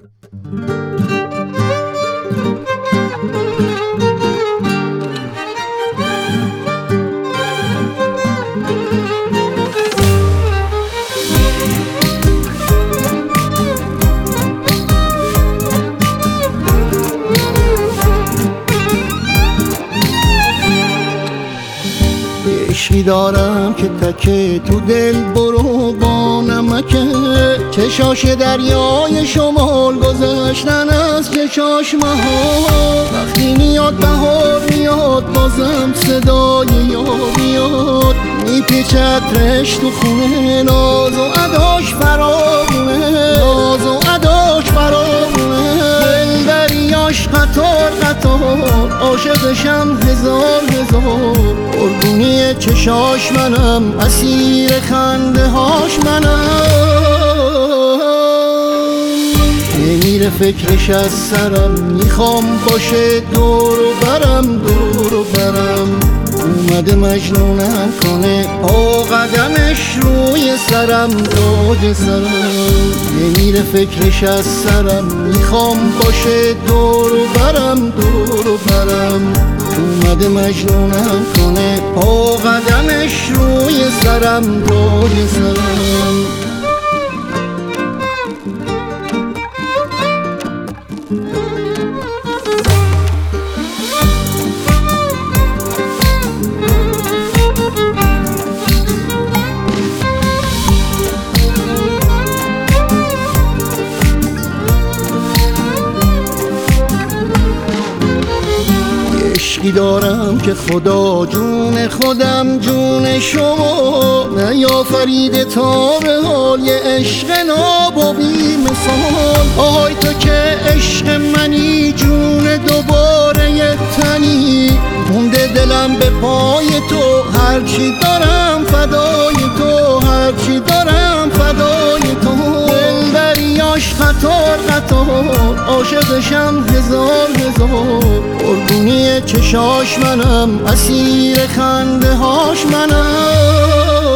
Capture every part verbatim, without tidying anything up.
عشقی دارم که تکه تو دل برو با نمکه، چشاش دریای شمال گذشتن از چشاش مهار. وقتی میاد بهار میاد بازم صدای یار میاد، میپیچه عطرش تو خونه، ناز و اداش فراغونه، ناز و اداش فراغونه. دل دریاش قطار قطار، عاشقشم هزار هزار. قربونی چشاش منم، اسیر خنده هاش منم. نمیره فکرش از سرم، میخوام باشه دور و برم دور و برم. اومده مجنونم کنه، پا قدمش روی سرم تاج سرم. نمیره فکرش از سرم، میخوام باشه دور و برم دور و برم. اومده مجنونم کنه، پا قدمش روی سرم تاج سرم. عشقی دارم که خدا جون خودم جون شما نیافریده تا به حال، یه عشق ناب و بی مثال. آهای تو که عشق منی، جون دوباره یه تنی، مونده دلم به پای تو، هرچی دارم فدای تو، هرچی دارم فدای تو. دل دریاش قطار قطار، عاشقشم هزار هزار. قربونی چشاش منم، اسیر خنده هاش منم.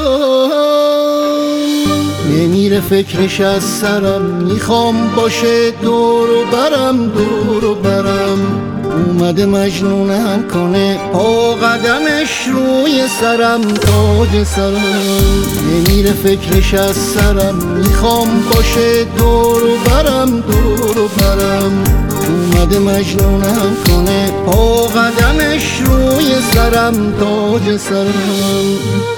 نمیره فکرش از سرم، میخوام باشه دور و برم دور و برم. اومده مجنونم کنه، پا قدمش روی سرم تاج سرم. نمیره فکرش از سرم، میخوام باشه دور و برم دور و برم. اومده مجنونم کنه، پا قدمش روی سرم تاج سرم.